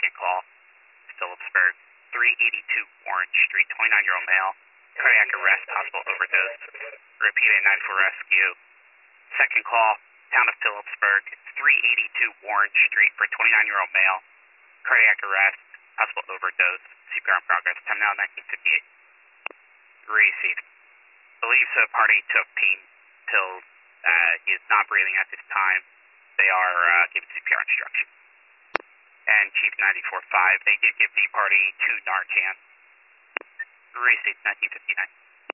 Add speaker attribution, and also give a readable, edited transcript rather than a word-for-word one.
Speaker 1: second call, Phillipsburg, 382 Orange Street, 29-year-old male, cardiac arrest, possible overdose. Repeat a 9-4 rescue. Second call, town of Phillipsburg, 382 Orange Street for 29-year-old male, cardiac arrest, possible overdose. CPR in progress. Time now 1958. Received. Believes the party took pain pills. He is not breathing at this time. They are giving CPR instruction. And Chief 94.5, they did give the party 2 Narcan. Received 1959.